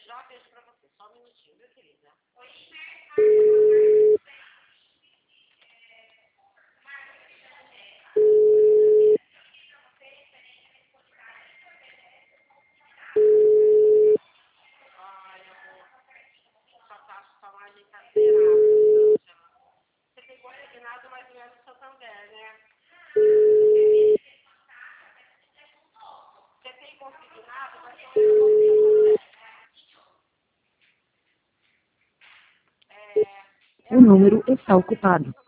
Já beijo pra você. Só um minutinho, viu, querida? Ai, amor. Sua taxa tá mais encarcerada, Angela. Você pegou regnado mais ou menos o Santander, né? Você tem consignado mais ou menos o Santander. O número está ocupado.